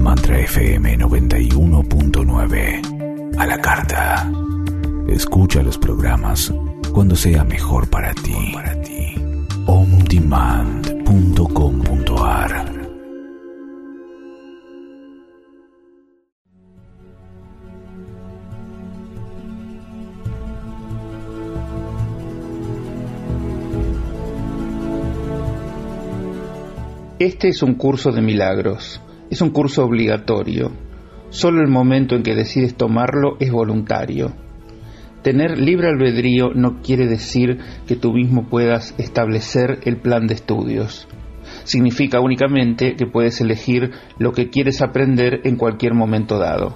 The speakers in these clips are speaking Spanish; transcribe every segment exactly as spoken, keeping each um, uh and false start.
Mantra F M noventa y uno punto nueve. A la carta. Escucha los programas cuando sea mejor para ti. on demand punto com punto a r. Este es un curso de milagros, es un curso obligatorio. Solo el momento en que decides tomarlo es voluntario. Tener libre albedrío no quiere decir que tú mismo puedas establecer el plan de estudios. Significa únicamente que puedes elegir lo que quieres aprender en cualquier momento dado.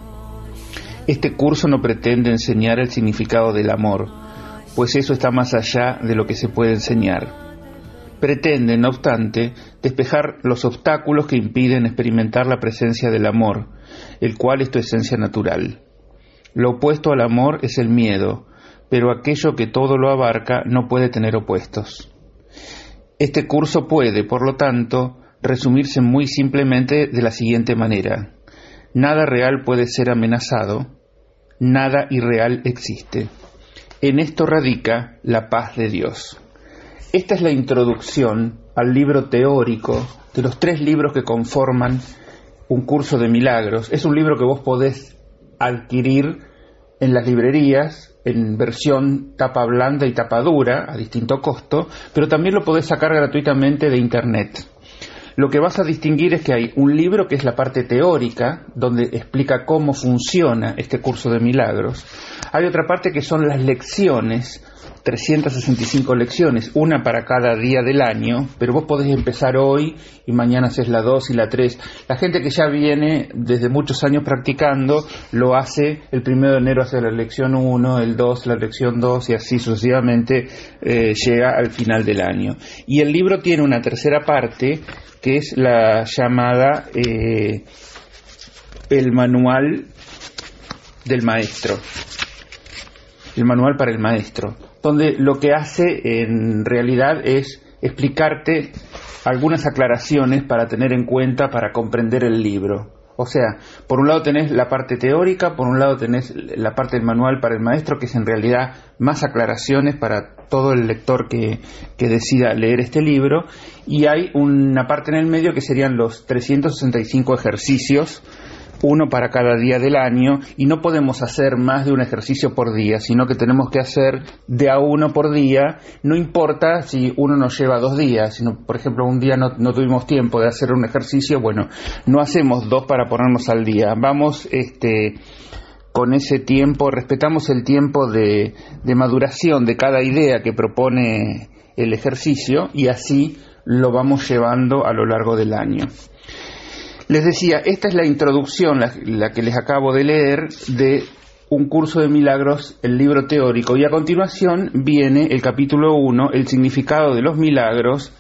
Este curso no pretende enseñar el significado del amor, pues eso está más allá de lo que se puede enseñar. Pretende, no obstante, despejar los obstáculos que impiden experimentar la presencia del amor, el cual es tu esencia natural. Lo opuesto al amor es el miedo, pero aquello que todo lo abarca no puede tener opuestos. Este curso puede, por lo tanto, resumirse muy simplemente de la siguiente manera: nada real puede ser amenazado, nada irreal existe. En esto radica la paz de Dios. Esta es la introducción al libro teórico de los tres libros que conforman un curso de milagros. Es un libro que vos podés adquirir en las librerías en versión tapa blanda y tapa dura a distinto costo, pero también lo podés sacar gratuitamente de internet. Lo que vas a distinguir es que hay un libro que es la parte teórica, donde explica cómo funciona este curso de milagros. Hay otra parte que son las lecciones, trescientas sesenta y cinco lecciones, una para cada día del año, pero vos podés empezar hoy y mañana haces la dos y la tres. La gente que ya viene desde muchos años practicando lo hace el primero de enero, hace la lección uno, el dos, la lección dos y así sucesivamente eh, llega al final del año. Y el libro tiene una tercera parte que es la llamada eh, el manual del maestro, el manual para el maestro, donde lo que hace en realidad es explicarte algunas aclaraciones para tener en cuenta para comprender el libro. O sea, por un lado tenés la parte teórica, por un lado tenés la parte del manual para el maestro, que es en realidad más aclaraciones para todo el lector que, que decida leer este libro, y hay una parte en el medio que serían los trescientos sesenta y cinco ejercicios, uno para cada día del año, y no podemos hacer más de un ejercicio por día, sino que tenemos que hacer de a uno por día. No importa si uno nos lleva dos días, sino, por ejemplo, un día no, no tuvimos tiempo de hacer un ejercicio, bueno, no hacemos dos para ponernos al día, vamos este con ese tiempo, respetamos el tiempo de, de maduración de cada idea que propone el ejercicio, y así lo vamos llevando a lo largo del año. Les decía, esta es la introducción, la, la que les acabo de leer, de un curso de milagros, el libro teórico, y a continuación viene el capítulo uno, el significado de los milagros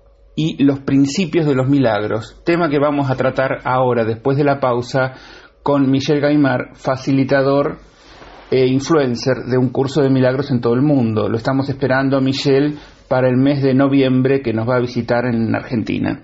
y los principios de los milagros, tema que vamos a tratar ahora, después de la pausa, con Michel Gaimard, facilitador e influencer de un curso de milagros en todo el mundo. Lo estamos esperando a Michel para el mes de noviembre, que nos va a visitar en Argentina.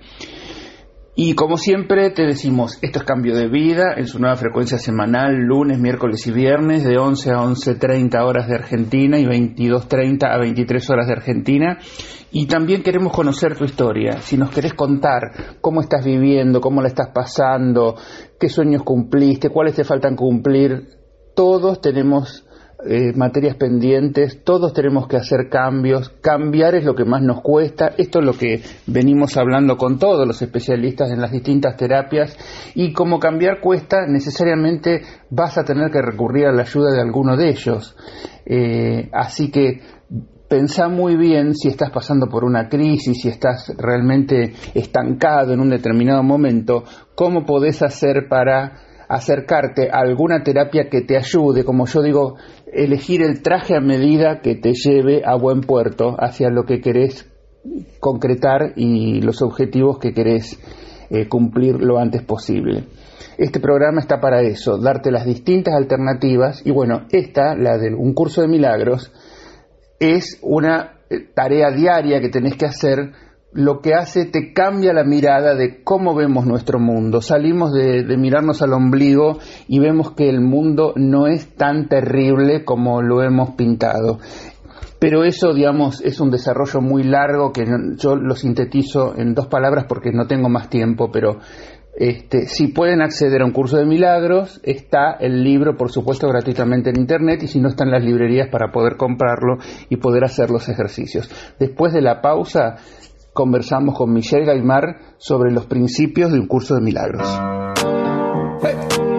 Y como siempre te decimos, esto es Cambio de Vida, en su nueva frecuencia semanal, lunes, miércoles y viernes, de once a once treinta horas de Argentina y veintidós treinta a veintitrés horas de Argentina. Y también queremos conocer tu historia, si nos querés contar cómo estás viviendo, cómo la estás pasando, qué sueños cumpliste, cuáles te faltan cumplir. Todos tenemos Eh, materias pendientes, todos tenemos que hacer cambios. Cambiar es lo que más nos cuesta. Esto es lo que venimos hablando con todos los especialistas en las distintas terapias, y como cambiar cuesta, necesariamente vas a tener que recurrir a la ayuda de alguno de ellos. Eh, así que pensá muy bien si estás pasando por una crisis, si estás realmente estancado en un determinado momento, cómo podés hacer para acercarte a alguna terapia que te ayude, como yo digo, elegir el traje a medida que te lleve a buen puerto hacia lo que querés concretar y los objetivos que querés eh, cumplir lo antes posible. Este programa está para eso, darte las distintas alternativas, y bueno, esta, la de un curso de milagros, es una tarea diaria que tenés que hacer lo que hace, te cambia la mirada de cómo vemos nuestro mundo. Salimos de, de mirarnos al ombligo y vemos que el mundo no es tan terrible como lo hemos pintado. Pero eso, digamos, es un desarrollo muy largo que yo lo sintetizo en dos palabras porque no tengo más tiempo, pero este, si pueden acceder a un curso de milagros, está el libro, por supuesto, gratuitamente en internet, y si no, están las librerías para poder comprarlo y poder hacer los ejercicios. Después de la pausa, conversamos con Michelle Gaimard sobre los principios de un curso de milagros. Hey.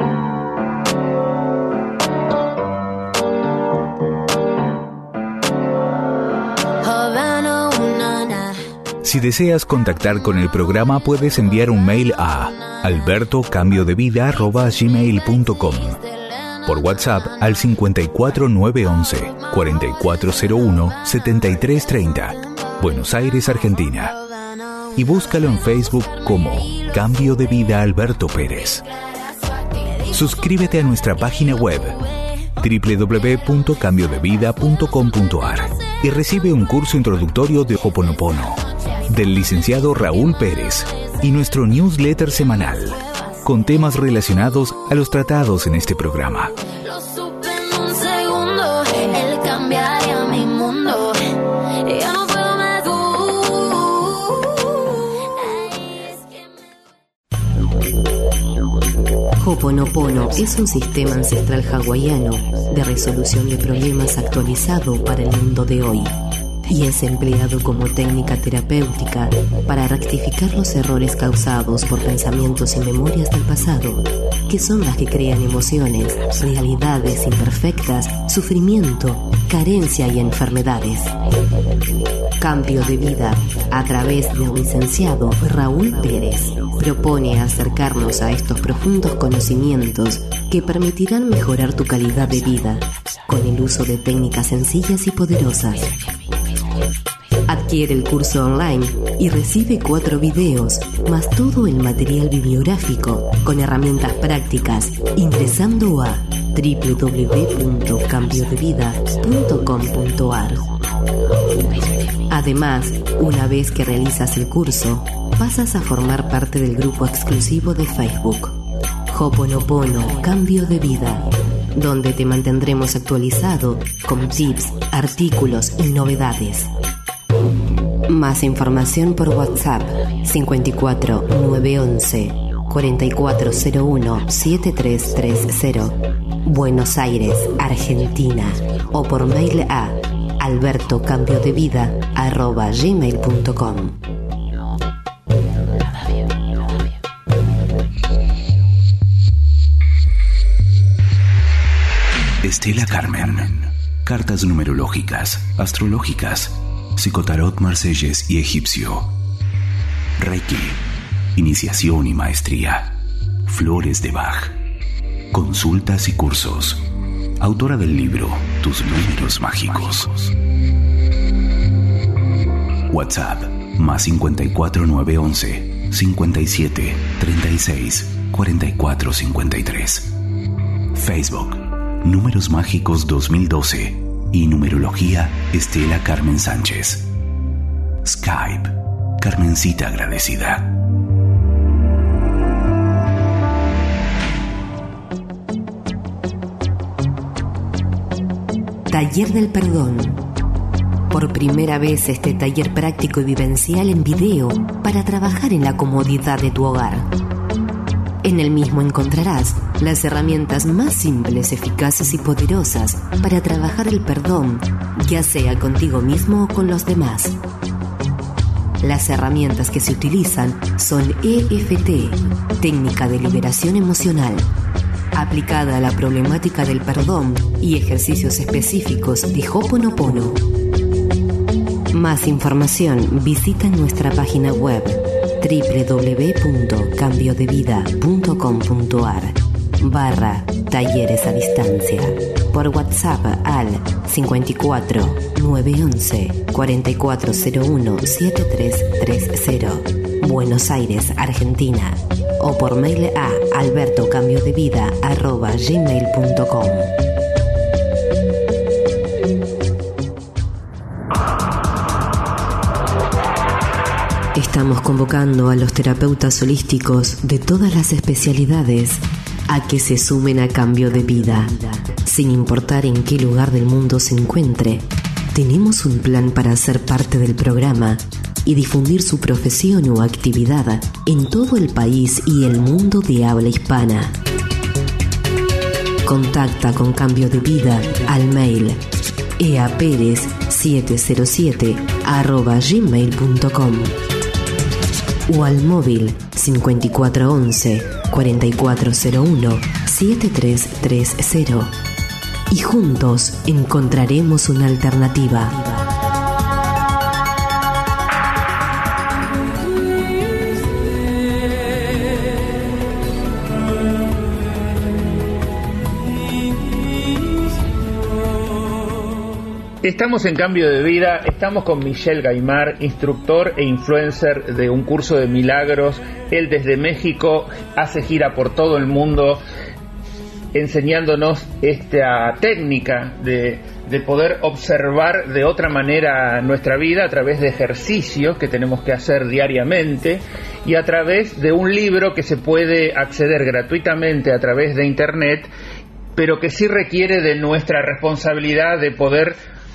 Si deseas contactar con el programa, puedes enviar un mail a alberto cambio de vida arroba gmail punto com, por WhatsApp al cincuenta y cuatro nueve once cuarenta y cuatro cero uno setenta y tres treinta, Buenos Aires, Argentina, y búscalo en Facebook como Cambio de Vida Alberto Pérez. Suscríbete a nuestra página web doble u doble u doble u punto cambio de vida punto com punto a r y recibe un curso introductorio de Ho'oponopono del licenciado Raúl Pérez y nuestro newsletter semanal con temas relacionados a los tratados en este programa. Lo supe en un segundo, él cambiaría mi mundo. Ya no puedo más. Ho'oponopono es un sistema ancestral hawaiano de resolución de problemas actualizado para el mundo de hoy, y es empleado como técnica terapéutica para rectificar los errores causados por pensamientos y memorias del pasado, que son las que crean emociones, realidades imperfectas, sufrimiento, carencia y enfermedades. Cambio de Vida, a través del licenciado Raúl Pérez, propone acercarnos a estos profundos conocimientos que permitirán mejorar tu calidad de vida con el uso de técnicas sencillas y poderosas. Adquiere el curso online y recibe cuatro videos, más todo el material bibliográfico con herramientas prácticas, ingresando a doble u doble u doble u punto cambio de vida punto com punto a r. Además, una vez que realizas el curso, pasas a formar parte del grupo exclusivo de Facebook Ho'oponopono Cambio de Vida, donde te mantendremos actualizado con tips, artículos y novedades. Más información por WhatsApp cincuenta y cuatro nueve once cuarenta y cuatro cero uno setenta y tres treinta, Buenos Aires, Argentina, o por mail a alberto cambio de vida arroba gmail punto com. Estela Carmen. Cartas numerológicas, astrológicas, psicotarot marsellés y egipcio. Reiki, iniciación y maestría. Flores de Bach. Consultas y cursos. Autora del libro Tus números mágicos. WhatsApp más cincuenta y cuatro nueve once cincuenta y siete treinta y seis cuarenta y cuatro cincuenta y tres. Facebook Números Mágicos dos mil doce y Numerología Estela Carmen Sánchez. Skype Carmencita Agradecida. Taller del Perdón. Por primera vez este taller práctico y vivencial en video para trabajar en la comodidad de tu hogar. En el mismo encontrarás las herramientas más simples, eficaces y poderosas para trabajar el perdón, ya sea contigo mismo o con los demás. Las herramientas que se utilizan son E F T, técnica de liberación emocional, aplicada a la problemática del perdón, y ejercicios específicos de Ho'oponopono. Más información visita nuestra página web doble u doble u doble u punto cambio de vida punto com punto a r barra talleres a distancia, por WhatsApp al cincuenta y cuatro nueve once cuarenta y cuatro cero uno setenta y tres treinta, Buenos Aires, Argentina, o por mail a alberto cambio de vida arroba gmail punto com. Estamos convocando a los terapeutas holísticos de todas las especialidades a que se sumen a Cambio de Vida. Sin importar en qué lugar del mundo se encuentre, tenemos un plan para ser parte del programa y difundir su profesión o actividad en todo el país y el mundo de habla hispana. Contacta con Cambio de Vida al mail eaperez siete cero siete arroba gmail punto com o al móvil cincuenta y cuatro once cuarenta y cuatro cero uno setenta y tres treinta y juntos encontraremos una alternativa. Estamos en Cambio de Vida, estamos con Michel Gaimard, instructor e influencer de un curso de milagros. Él desde México hace gira por todo el mundo enseñándonos esta técnica de, de poder observar de otra manera nuestra vida a través de ejercicios que tenemos que hacer diariamente y a través de un libro que se puede acceder gratuitamente a través de internet, pero que sí requiere de nuestra responsabilidad de poder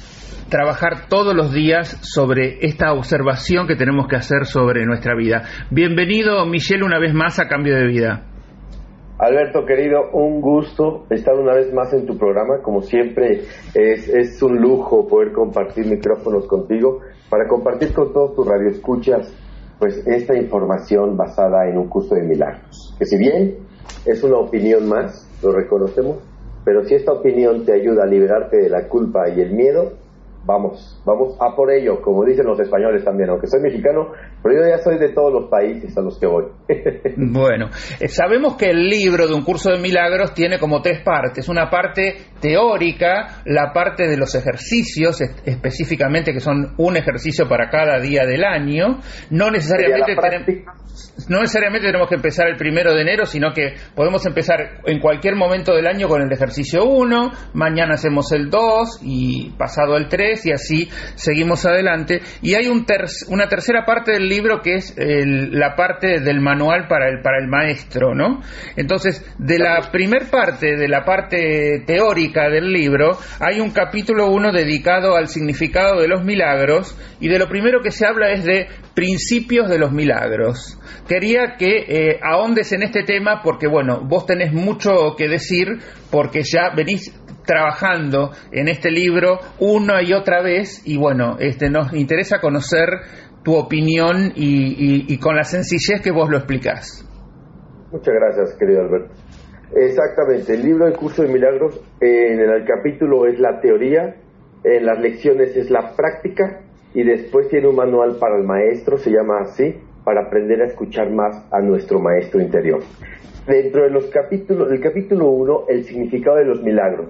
trabajar todos los días sobre esta observación que tenemos que hacer sobre nuestra vida. Bienvenido, Michel, una vez más a Cambio de Vida. Alberto, querido, un gusto estar una vez más en tu programa. Como siempre, es, es un lujo poder compartir micrófonos contigo para compartir con todos tus radioescuchas pues esta información basada en un curso de milagros. Que si bien es una opinión más, lo reconocemos, pero si esta opinión te ayuda a liberarte de la culpa y el miedo, Vamos, vamos a por ello, como dicen los españoles también, aunque soy mexicano, pero yo ya soy de todos los países a los que voy. Bueno, eh, sabemos que el libro de un curso de milagros tiene como tres partes. Una parte teórica, la parte de los ejercicios, es, específicamente que son un ejercicio para cada día del año. No necesariamente, tenem- no necesariamente tenemos que empezar el primero de enero, sino que podemos empezar en cualquier momento del año con el ejercicio uno, mañana hacemos el dos y pasado el tres, y así seguimos adelante. Y hay un ter- una tercera parte del libro que es el, la parte del manual para el, para el maestro, ¿no? Entonces, de la primer parte, de la parte teórica del libro, hay un capítulo uno dedicado al significado de los milagros, y de lo primero que se habla es de principios de los milagros. Quería que eh, ahondes en este tema porque, bueno, vos tenés mucho que decir porque ya venís trabajando en este libro una y otra vez, y bueno, este nos interesa conocer tu opinión y, y, y con la sencillez que vos lo explicás. Muchas gracias, querido Alberto. Exactamente, el libro del curso de milagros, en el capítulo es la teoría, en las lecciones es la práctica, y después tiene un manual para el maestro, se llama así, para aprender a escuchar más a nuestro maestro interior. Dentro de los capítulos, del capítulo uno, el significado de los milagros.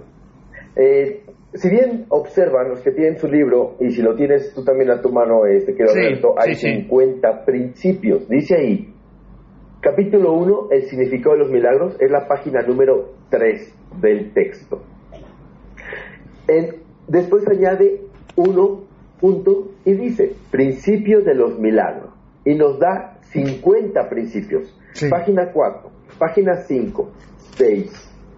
Eh, si bien observan los que tienen su libro, y si lo tienes tú también a tu mano, este, querido sí, Alberto, hay sí, cincuenta sí. principios. Dice ahí, capítulo uno, el significado de los milagros, es la página número tres del texto. En, después añade uno punto y dice, principios de los milagros, y nos da cincuenta principios. Sí. Página cuatro, página cinco, seis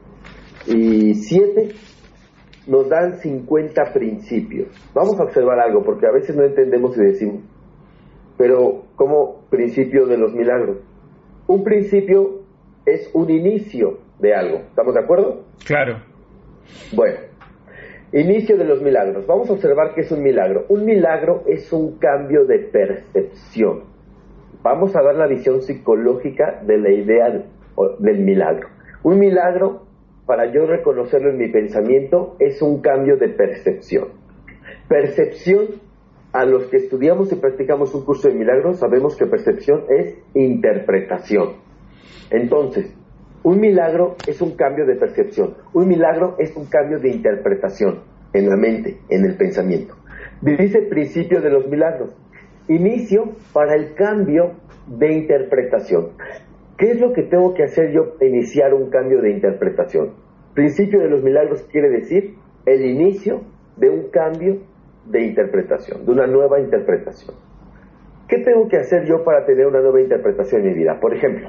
y siete nos dan cincuenta principios. Vamos a observar algo, porque a veces no entendemos y decimos, pero ¿cómo principio de los milagros? Un principio es un inicio de algo, ¿estamos de acuerdo? Claro. Bueno, inicio de los milagros. Vamos a observar qué es un milagro. Un milagro es un cambio de percepción. Vamos a dar la visión psicológica de la idea del milagro. Un milagro, para yo reconocerlo en mi pensamiento, es un cambio de percepción. Percepción, a los que estudiamos y practicamos un curso de milagros, sabemos que percepción es interpretación. Entonces, un milagro es un cambio de percepción. Un milagro es un cambio de interpretación en la mente, en el pensamiento. Dice principio de los milagros. Inicio para el cambio de interpretación. ¿Qué es lo que tengo que hacer yo para iniciar un cambio de interpretación? Principio de los milagros quiere decir el inicio de un cambio de interpretación, de una nueva interpretación. ¿qué tengo que hacer yo para tener una nueva interpretación en mi vida? Por ejemplo,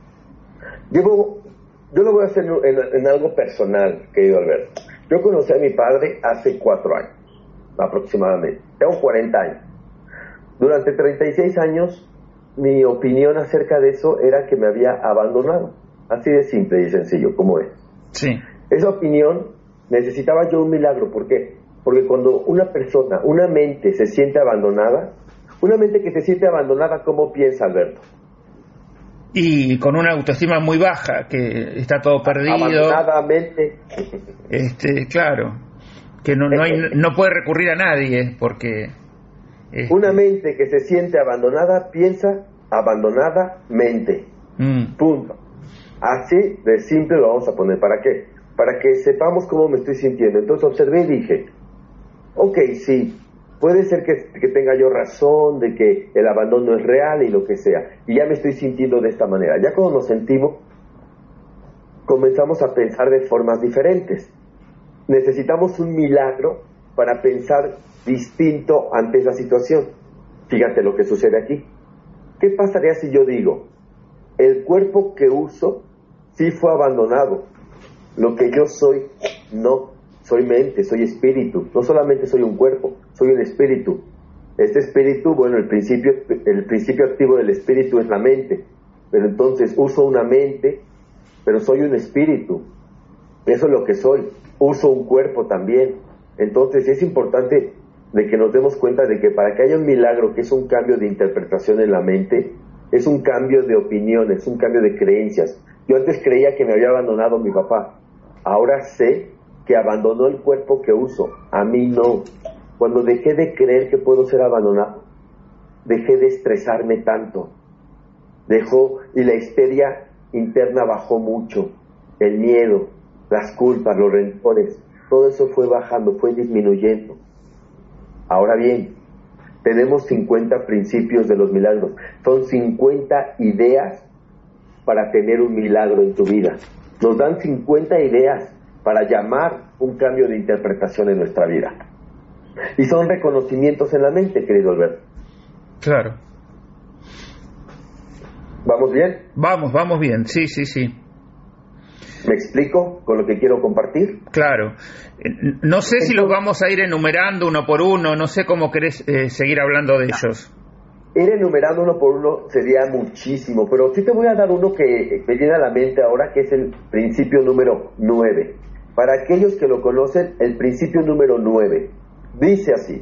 llevo, yo lo voy a hacer en, en algo personal, querido Alberto. Yo conocí a mi padre hace cuatro años, aproximadamente. Tengo cuarenta años. Durante treinta y seis años, mi opinión acerca de eso era que me había abandonado. Así de simple y sencillo, como es. Sí. Esa opinión, necesitaba yo un milagro. ¿Por qué? Porque cuando una persona, una mente se siente abandonada, una mente que se siente abandonada, ¿cómo piensa, Alberto? Y con una autoestima muy baja, que está todo perdido. Abandonadamente. Este, claro, que no, no, hay, no puede recurrir a nadie, porque... Este... Una mente que se siente abandonada, piensa abandonadamente. Mm. Punto. Así de simple lo vamos a poner. ¿Para qué? Para que sepamos cómo me estoy sintiendo. Entonces observé y dije, ok, sí, puede ser que, que tenga yo razón de que el abandono es real y lo que sea, y ya me estoy sintiendo de esta manera. Ya cuando nos sentimos, comenzamos a pensar de formas diferentes. Necesitamos un milagro para pensar distinto ante esa situación. Fíjate lo que sucede aquí. ¿Qué pasaría si yo digo, el cuerpo que uso sí fue abandonado, lo que yo soy no? Soy mente, soy espíritu. No solamente soy un cuerpo, soy un espíritu. Este espíritu, bueno, el principio, el principio activo del espíritu es la mente. Pero entonces uso una mente, pero soy un espíritu. Eso es lo que soy. Uso un cuerpo también. Entonces es importante de que nos demos cuenta de que para que haya un milagro, que es un cambio de interpretación en la mente, es un cambio de opiniones, un cambio de creencias. Yo antes creía que me había abandonado mi papá. Ahora sé que abandonó el cuerpo que uso, a mí no. Cuando dejé de creer que puedo ser abandonado, dejé de estresarme tanto. Dejó, y la histeria interna bajó mucho. El miedo, las culpas, los rencores, todo eso fue bajando, fue disminuyendo. Ahora bien, tenemos cincuenta principios de los milagros. Son cincuenta ideas para tener un milagro en tu vida. Nos dan cincuenta ideas para llamar un cambio de interpretación en nuestra vida. Y son reconocimientos en la mente, querido Alberto. Claro. ¿Vamos bien? Vamos, vamos bien, sí, sí, sí. ¿Me explico con lo que quiero compartir? Claro. No sé Entonces, si los vamos a ir enumerando uno por uno, no sé cómo querés eh, seguir hablando de ellos. Ir enumerando uno por uno sería muchísimo, pero sí te voy a dar uno que me viene a la mente ahora, que es el principio número nueve. Para aquellos que lo conocen, el principio número nueve dice así: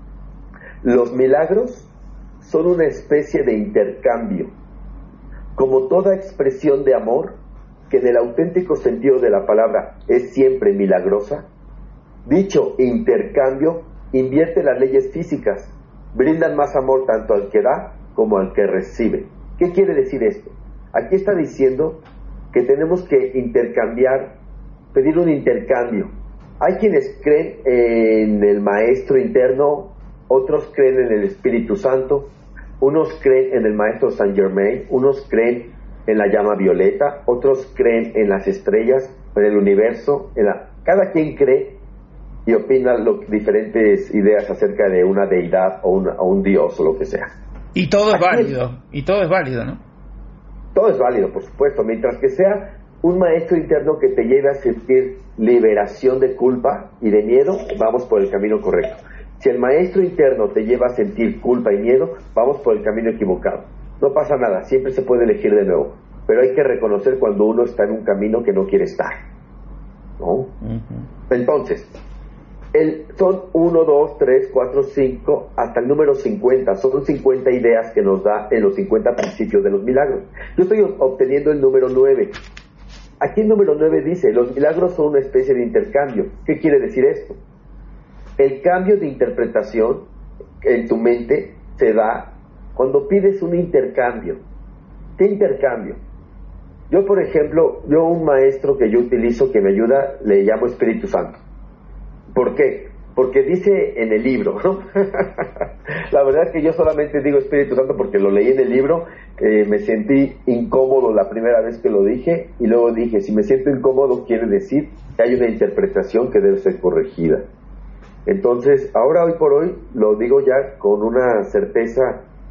los milagros son una especie de intercambio. Como toda expresión de amor, que en el auténtico sentido de la palabra es siempre milagrosa, dicho intercambio invierte las leyes físicas, brindan más amor tanto al que da como al que recibe. ¿Qué quiere decir esto? Aquí está diciendo que tenemos que intercambiar, pedir un intercambio. Hay quienes creen en el maestro interno, otros creen en el Espíritu Santo, unos creen en el maestro Saint Germain, unos creen en la llama violeta, otros creen en las estrellas, en el universo, en la... cada quien cree y opina lo, diferentes ideas acerca de una deidad o, una, o un dios o lo que sea. Y todo es Aquí válido, y todo es válido, ¿no? Todo es válido, por supuesto, mientras que sea un maestro interno que te lleve a sentir liberación de culpa y de miedo, vamos por el camino correcto. Si el maestro interno te lleva a sentir culpa y miedo, vamos por el camino equivocado. No pasa nada, siempre se puede elegir de nuevo, pero hay que reconocer cuando uno está en un camino que no quiere estar, ¿no? Uh-huh. Entonces, el, son uno, dos, tres, cuatro, cinco, hasta el número cincuenta. Son cincuenta ideas que nos da en los cincuenta principios de los milagros. Yo estoy obteniendo el número nueve. Aquí el número nueve dice, los milagros son una especie de intercambio. ¿Qué quiere decir esto? El cambio de interpretación en tu mente se da cuando pides un intercambio. ¿Qué intercambio? Yo, por ejemplo, yo un maestro que yo utilizo que me ayuda, le llamo Espíritu Santo. ¿Por qué? Porque dice en el libro, ¿no? La verdad es que yo solamente digo Espíritu Santo porque lo leí en el libro, eh, me sentí incómodo la primera vez que lo dije, y luego dije, si me siento incómodo quiere decir que hay una interpretación que debe ser corregida. Entonces, ahora hoy por hoy lo digo ya con una certeza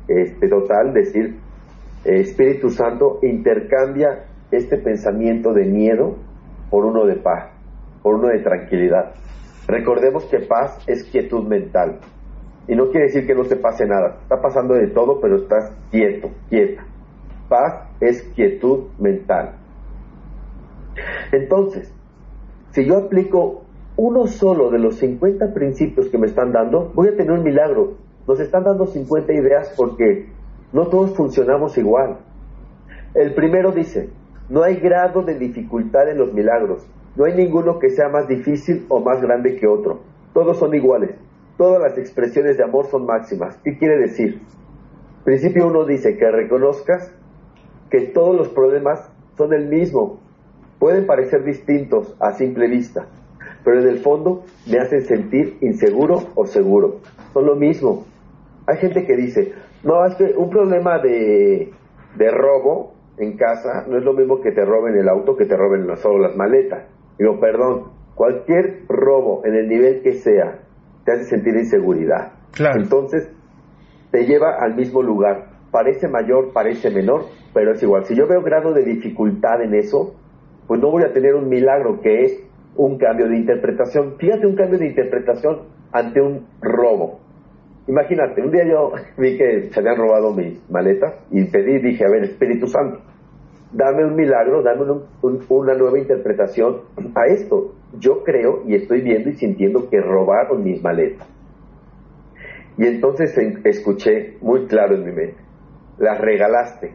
este, total decir, eh, Espíritu Santo, intercambia este pensamiento de miedo por uno de paz, por uno de tranquilidad. Recordemos que paz es quietud mental. Y no quiere decir que no te pase nada. Está pasando de todo, pero estás quieto, quieta. Paz es quietud mental. Entonces, si yo aplico uno solo de los cincuenta principios que me están dando, voy a tener un milagro. Nos están dando cincuenta ideas porque no todos funcionamos igual. El primero dice, no hay grado de dificultad en los milagros. No hay ninguno que sea más difícil o más grande que otro. Todos son iguales. Todas las expresiones de amor son máximas. ¿Qué quiere decir? Principio uno dice que reconozcas que todos los problemas son el mismo. Pueden parecer distintos a simple vista, pero en el fondo me hacen sentir inseguro o seguro. Son lo mismo. Hay gente que dice, no, es que un problema de, de robo en casa no es lo mismo que te roben el auto, que te roben solo las maletas. Digo, perdón, cualquier robo en el nivel que sea te hace sentir inseguridad. Claro. Entonces te lleva al mismo lugar. Parece mayor, parece menor, pero es igual. Si yo veo grado de dificultad en eso, pues no voy a tener un milagro, que es un cambio de interpretación. Fíjate, un cambio de interpretación ante un robo. Imagínate, un día yo vi que se habían robado mis maletas y pedí, dije, a ver, Espíritu Santo, dame un milagro, dame un, un, una nueva interpretación a esto. Yo creo y estoy viendo y sintiendo que robaron mis maletas. Y entonces escuché muy claro en mi mente, las regalaste.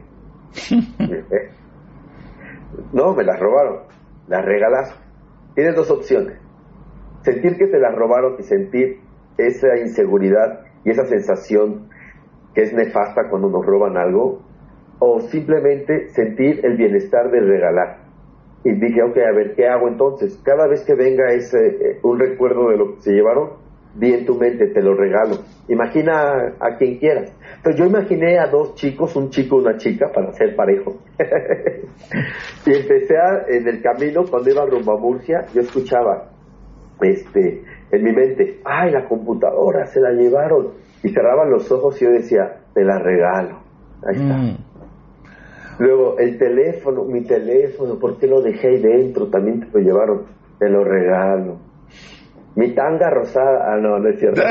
No, me las robaron, las regalaste. Tienes dos opciones: sentir que te las robaron y sentir esa inseguridad y esa sensación que es nefasta cuando nos roban algo, o simplemente sentir el bienestar de regalar. Y dije, ok, a ver, ¿qué hago entonces? Cada vez que venga ese eh, un recuerdo de lo que se llevaron, di en tu mente, te lo regalo. Imagina a, a quien quieras. Entonces yo imaginé a dos chicos, un chico y una chica, para ser parejo. Y empecé a, en el camino, cuando iba rumbo a Murcia, yo escuchaba este, en mi mente, ay, la computadora, se la llevaron. Y cerraban los ojos y yo decía, te la regalo. Ahí está. Mm. Luego, el teléfono, mi teléfono, ¿por qué lo dejé ahí dentro? También te lo llevaron, te lo regalo. Mi tanga rosada, ah, no, no es cierto.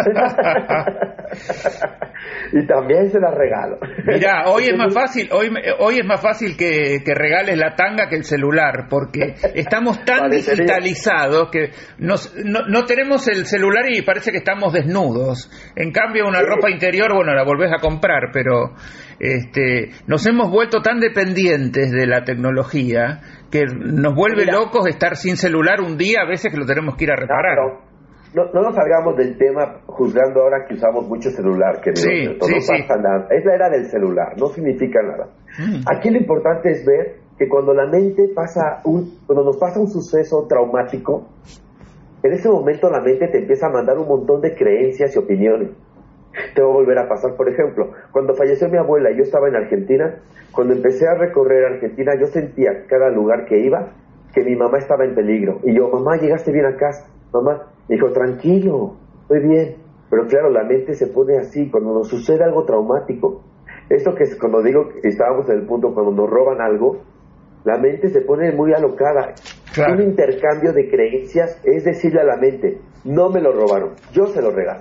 Y también se la regalo. Mirá, hoy es más fácil, hoy, hoy es más fácil que, que regales la tanga que el celular, porque estamos tan digitalizados que nos, no, no tenemos el celular y parece que estamos desnudos. En cambio, una sí. ropa interior, bueno, la volvés a comprar, pero este, nos hemos vuelto tan dependientes de la tecnología que nos vuelve Mira, locos estar sin celular un día, a veces que lo tenemos que ir a reparar. No, No, no nos salgamos del tema juzgando ahora que usamos mucho celular, querido. Sí, no sí, pasa sí. nada. Es la era del celular, no significa nada. Mm. Aquí lo importante es ver que cuando la mente pasa un, cuando nos pasa un suceso traumático, en ese momento la mente te empieza a mandar un montón de creencias y opiniones. Te va a volver a pasar, por ejemplo, cuando falleció mi abuela y yo estaba en Argentina, cuando empecé a recorrer Argentina, yo sentía cada lugar que iba que mi mamá estaba en peligro. Y yo, mamá, llegaste bien a casa, mamá. Me dijo, tranquilo, estoy bien. Pero claro, la mente se pone así cuando nos sucede algo traumático. Esto que es cuando digo que estábamos en el punto cuando nos roban algo, la mente se pone muy alocada. Claro. Un intercambio de creencias es decirle a la mente, no me lo robaron, yo se lo regalo.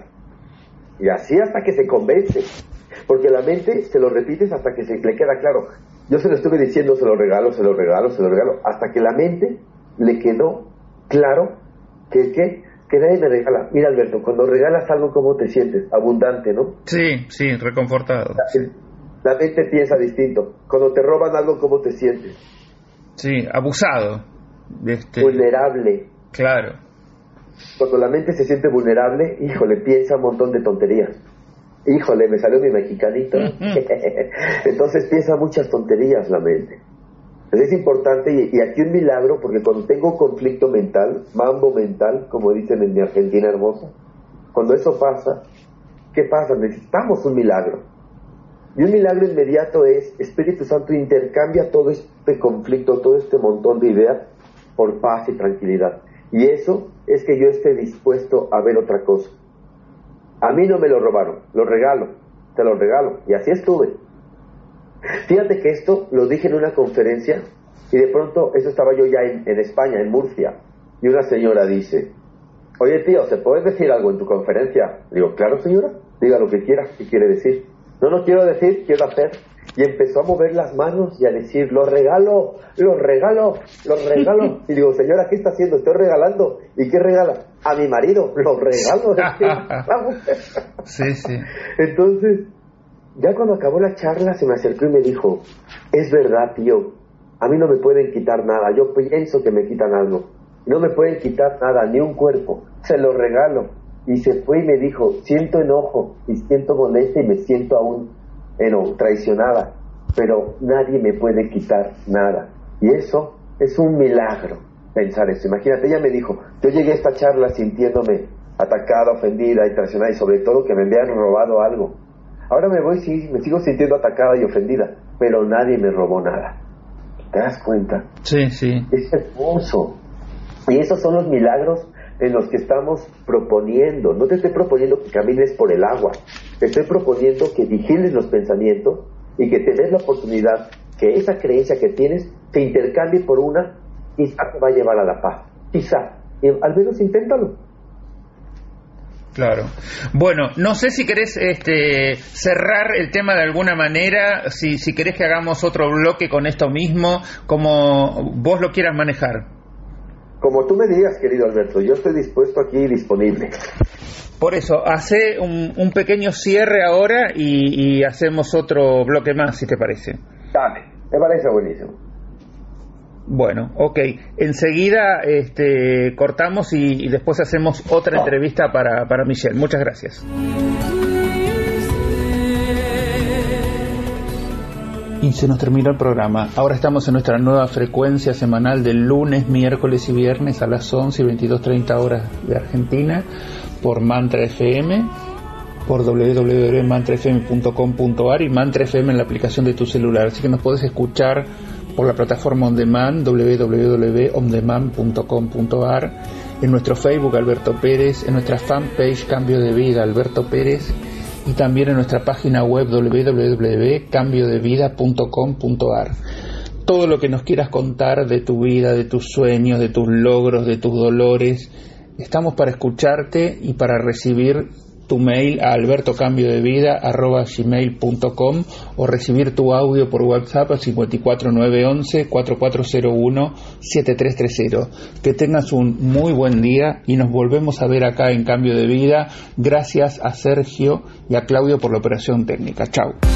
Y así hasta que se convence. Porque la mente se lo repites hasta que se le queda claro. Yo se lo estuve diciendo, se lo regalo, se lo regalo, se lo regalo, hasta que la mente le quedó claro que, que, que nadie me regala. Mira, Alberto, cuando regalas algo, ¿cómo te sientes? Abundante, ¿no? Sí, sí, reconfortado. La, la mente piensa distinto. Cuando te roban algo, ¿cómo te sientes? Sí, abusado. Este... Vulnerable. Claro. Cuando la mente se siente vulnerable, híjole, piensa un montón de tonterías. Híjole, me salió mi mexicanito. Entonces piensa muchas tonterías la mente. Entonces es importante, y, y aquí un milagro, porque cuando tengo conflicto mental, mambo mental, como dicen en mi Argentina hermosa, cuando eso pasa, ¿qué pasa? Necesitamos un milagro. Y un milagro inmediato es, Espíritu Santo, intercambia todo este conflicto, todo este montón de ideas por paz y tranquilidad. Y eso es que yo esté dispuesto a ver otra cosa. A mí no me lo robaron, lo regalo. te lo regalo. Y así estuve. Fíjate que esto lo dije en una conferencia y de pronto, eso estaba yo ya en, en España, en Murcia, y una señora dice, oye tío, ¿se puede decir algo en tu conferencia? Digo, claro señora, diga lo que quiera, ¿qué quiere decir? No, no quiero decir, quiero hacer. Y empezó a mover las manos y a decir, los regalo, los regalo, los regalo. Y digo, señora, ¿qué está haciendo? Estoy regalando. ¿Y qué regala? A mi marido, los regalo. Sí, sí. Entonces, ya cuando acabó la charla se me acercó y me dijo, es verdad tío, a mí no me pueden quitar nada, yo pienso que me quitan algo. No me pueden quitar nada, ni un cuerpo, se lo regalo. Y se fue y me dijo, siento enojo y siento molestia y me siento aún eno, traicionada, pero nadie me puede quitar nada. Y eso es un milagro, pensar eso. Imagínate, ella me dijo, yo llegué a esta charla sintiéndome atacada, ofendida y traicionada, y sobre todo que me habían robado algo. Ahora me voy, sí, me sigo sintiendo atacada y ofendida, pero nadie me robó nada. ¿Te das cuenta? Sí, sí. Es hermoso. Y esos son los milagros en los que estamos proponiendo. No te estoy proponiendo que camines por el agua, te estoy proponiendo que vigiles los pensamientos y que te des la oportunidad que esa creencia que tienes se intercambie por una, quizá te va a llevar a la paz, quizá, y al menos inténtalo. Claro. Bueno, no sé si querés este, cerrar el tema de alguna manera, si, si querés que hagamos otro bloque con esto mismo, como vos lo quieras manejar. Como tú me digas, querido Alberto, yo estoy dispuesto aquí, disponible. Por eso, hace un, un pequeño cierre ahora y, y hacemos otro bloque más, si te parece. Dale, me parece buenísimo. Bueno, ok. Enseguida este, cortamos y, y después hacemos otra entrevista para, para Michelle. Muchas gracias. Y se nos terminó el programa. Ahora estamos en nuestra nueva frecuencia semanal del lunes, miércoles y viernes a las once y veintidós treinta horas de Argentina por Mantra F M, por doble u doble u doble u punto mantra f m punto com punto a r y Mantra F M en la aplicación de tu celular. Así que nos podés escuchar por la plataforma On Demand, doble u doble u doble u punto on demand punto com punto a r, en nuestro Facebook Alberto Pérez, en nuestra fanpage Cambio de Vida Alberto Pérez, y también en nuestra página web doble u doble u doble u punto cambio de vida punto com punto a r. Todo lo que nos quieras contar de tu vida, de tus sueños, de tus logros, de tus dolores, estamos para escucharte y para recibir tu mail a albertocambiodevida arroba gmail punto com o recibir tu audio por WhatsApp a cinco cuatro nueve once cuatro cuatro cero uno siete tres tres cero. Que tengas un muy buen día y nos volvemos a ver acá en Cambio de Vida. Gracias a Sergio y a Claudio por la operación técnica. Chao.